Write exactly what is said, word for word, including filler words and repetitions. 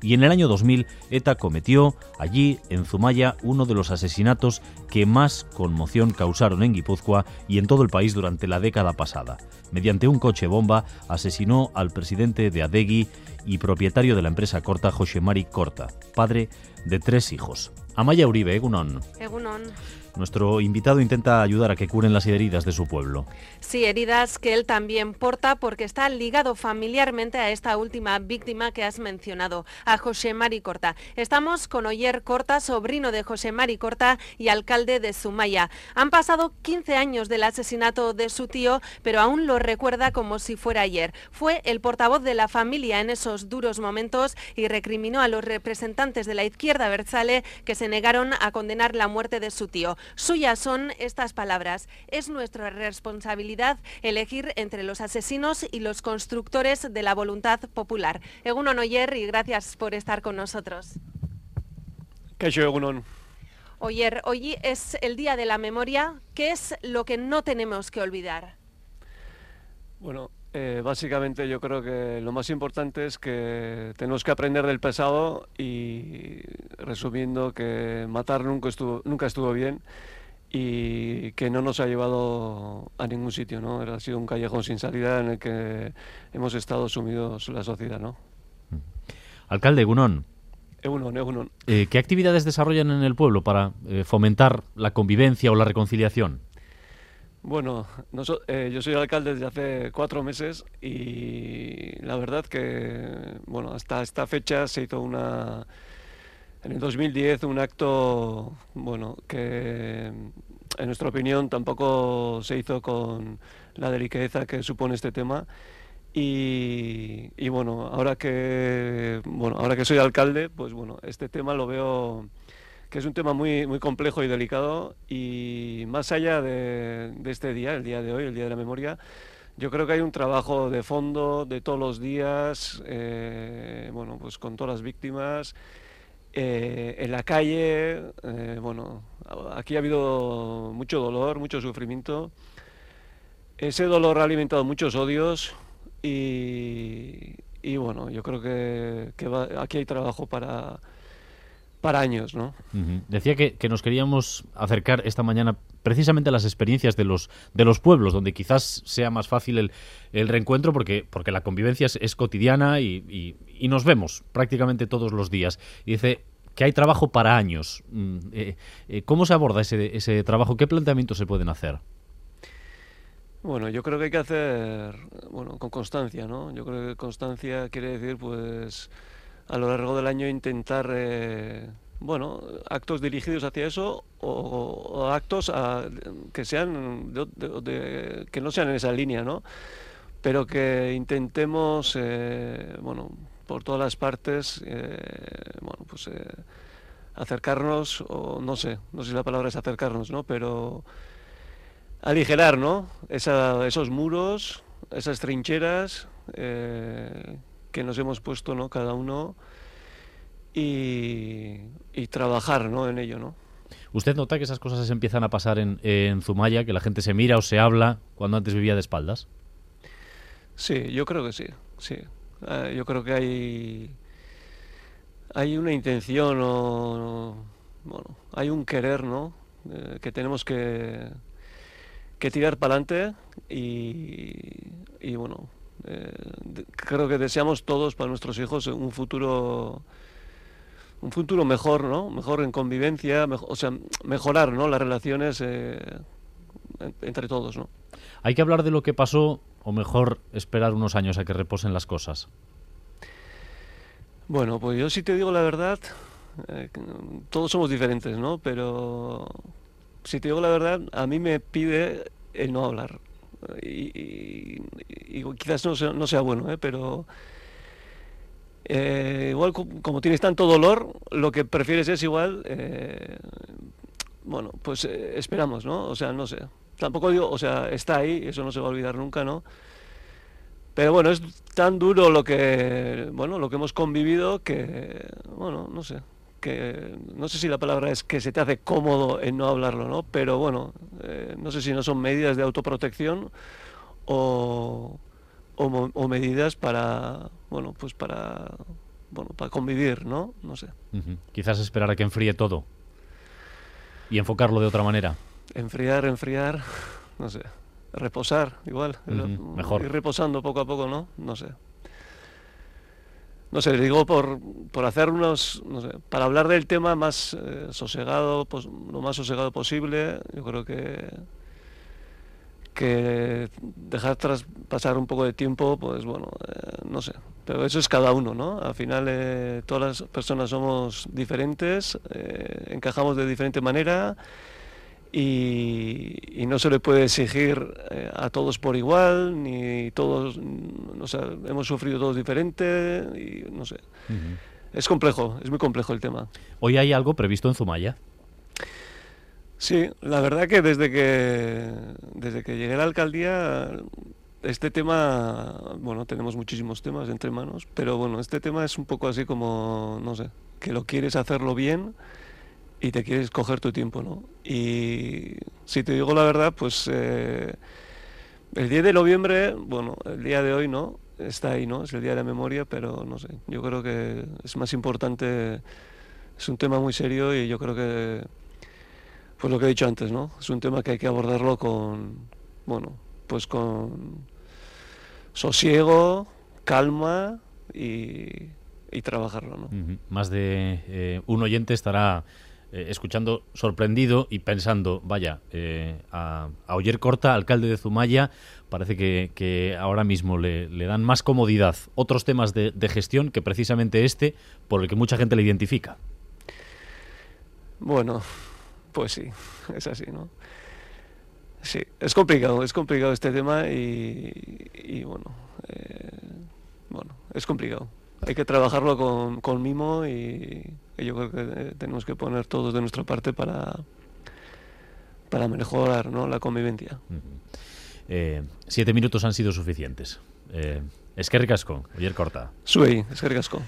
Y en el año dos mil, ETA cometió allí, en Zumaya, uno de los asesinatos que más conmoción causaron en Guipúzcoa y en todo el país durante la década pasada. Mediante un coche bomba, asesinó al presidente de Adegi y propietario de la empresa Corta, José Mari Corta, padre de tres hijos. Amaia Uribe, Egunon. Egunon. Nuestro invitado intenta ayudar a que curen las heridas de su pueblo. Sí, heridas que él también porta porque está ligado familiarmente a esta última víctima que has mencionado, a José Mari Corta. Estamos con Oyer Corta, sobrino de José Mari Corta y alcalde de Zumaya. Han pasado quince años del asesinato de su tío, pero aún lo recuerda como si fuera ayer. Fue el portavoz de la familia en esos duros momentos y recriminó a los representantes de la izquierda abertzale que se negaron a condenar la muerte de su tío. Suyas son estas palabras: es nuestra responsabilidad elegir entre los asesinos y los constructores de la voluntad popular. Egunon Oyer, y gracias por estar con nosotros. Kaixo, Egunon. Oyer, hoy es el Día de la Memoria. ¿Qué es lo que no tenemos que olvidar? Bueno, eh, básicamente yo creo que lo más importante es que tenemos que aprender del pasado y, resumiendo, que matar nunca estuvo, nunca estuvo bien y que no nos ha llevado a ningún sitio, ¿no? Ha sido un callejón sin salida en el que hemos estado sumidos la sociedad, ¿no? Alcalde, Egunon. Egunon, Egunon. Eh, ¿Qué actividades desarrollan en el pueblo para eh, fomentar la convivencia o la reconciliación? Bueno, no so, eh, yo soy alcalde desde hace cuatro meses y la verdad que, bueno, hasta esta fecha se hizo una, en el dos mil diez, un acto, bueno, que en nuestra opinión tampoco se hizo con la delicadeza que supone este tema. Y, y bueno, ahora que, bueno, ahora que soy alcalde, pues bueno, este tema lo veo que es un tema muy, muy complejo y delicado, y más allá de, de este día, el día de hoy, el Día de la Memoria, yo creo que hay un trabajo de fondo de todos los días, eh, bueno, pues con todas las víctimas, eh, en la calle, eh, bueno, aquí ha habido mucho dolor, mucho sufrimiento, ese dolor ha alimentado muchos odios y, y bueno, yo creo que, que va, aquí hay trabajo para... para años, ¿no? Uh-huh. Decía que, que nos queríamos acercar esta mañana precisamente a las experiencias de los de los pueblos, donde quizás sea más fácil el, el reencuentro, porque, porque la convivencia es, es cotidiana y, y, y nos vemos prácticamente todos los días. Y dice que hay trabajo para años. Eh, eh, ¿Cómo se aborda ese, ese trabajo? ¿Qué planteamientos se pueden hacer? Bueno, yo creo que hay que hacer, bueno, con constancia, ¿no? Yo creo que constancia quiere decir, pues, a lo largo del año intentar, eh, bueno, actos dirigidos hacia eso o, o actos a, que sean de, de, de, que no sean en esa línea, ¿no? Pero que intentemos, eh, bueno, por todas las partes, eh, bueno, pues eh, acercarnos, o no sé, no sé si la palabra es acercarnos, ¿no? Pero aligerar, ¿no? Esa, esos muros, esas trincheras eh, que nos hemos puesto, ¿no? Cada uno, y, y trabajar, ¿no? En ello, ¿no? ¿Usted nota que esas cosas se empiezan a pasar en, en Zumaya, que la gente se mira o se habla cuando antes vivía de espaldas? Sí, yo creo que sí, sí. Eh, yo creo que hay hay una intención o, bueno, hay un querer, ¿no? Eh, que tenemos que que tirar para adelante y, y bueno, eh, de, creo que deseamos todos para nuestros hijos un futuro un futuro mejor, ¿no? Mejor en convivencia, mejor, o sea, mejorar, ¿no? Las relaciones eh, entre todos, ¿no? ¿Hay que hablar de lo que pasó o mejor esperar unos años a que reposen las cosas? Bueno, pues yo si te digo la verdad, eh, todos somos diferentes, ¿no? Pero si te digo la verdad, a mí me pide el no hablar. Y, y, y quizás no sea, no sea bueno, ¿eh? Pero eh, igual como tienes tanto dolor, lo que prefieres es igual, eh, bueno, pues eh, esperamos, ¿no? O sea, no sé. Tampoco digo, o sea, está ahí, eso no se va a olvidar nunca, ¿no? Pero bueno, es tan duro lo que, bueno, lo que hemos convivido que, bueno, no sé. Que no sé si la palabra es que se te hace cómodo en no hablarlo, ¿no? Pero bueno, eh, no sé si no son medidas de autoprotección o, o, o medidas para, bueno, pues para, bueno, para convivir, ¿no? No sé. Uh-huh. Quizás esperar a que enfríe todo y enfocarlo de otra manera. Enfriar, enfriar, no sé. Reposar, igual. Uh-huh. Mejor. Ir reposando poco a poco, ¿no? No sé. No sé, digo por, por hacer unos, no sé, para hablar del tema más eh, sosegado, pues, lo más sosegado posible. Yo creo que que dejar tras pasar un poco de tiempo, pues bueno, eh, no sé, pero eso es cada uno, ¿no? Al final eh, todas las personas somos diferentes, eh, encajamos de diferente manera y, y no se le puede exigir eh, a todos por igual, ni todos, o sea, hemos sufrido todos diferente y no sé. Uh-huh. Es complejo, es muy complejo el tema. ¿Hoy hay algo previsto en Zumaya? Sí, la verdad que desde que desde que llegué a la alcaldía este tema, bueno, tenemos muchísimos temas entre manos, pero bueno, este tema es un poco así como, no sé, que lo quieres hacerlo bien y te quieres coger tu tiempo, ¿no? Y si te digo la verdad, pues eh, el diez de noviembre, bueno, el día de hoy, ¿no? Está ahí, ¿no? Es el día de la memoria, pero no sé, yo creo que es más importante, es un tema muy serio y yo creo que pues lo que he dicho antes, ¿no? Es un tema que hay que abordarlo con, bueno, pues con sosiego, calma y, y trabajarlo, ¿no? Uh-huh. Más de eh, un oyente estará eh, escuchando sorprendido y pensando, vaya, eh, a, a Oller Corta, alcalde de Zumaya, parece que, que ahora mismo le, le dan más comodidad otros temas de, de gestión que precisamente este, por el que mucha gente le identifica. Bueno... Pues sí, es así, ¿no? Sí, es complicado, es complicado este tema y, y bueno, eh, bueno, es complicado. Hay que trabajarlo con, con mimo y, y yo creo que tenemos que poner todos de nuestra parte para, para mejorar, ¿no?, la convivencia. Uh-huh. eh, siete minutos han sido suficientes. Eh, eskerrik asko, Oller Corta. Zuei, eskerrik asko.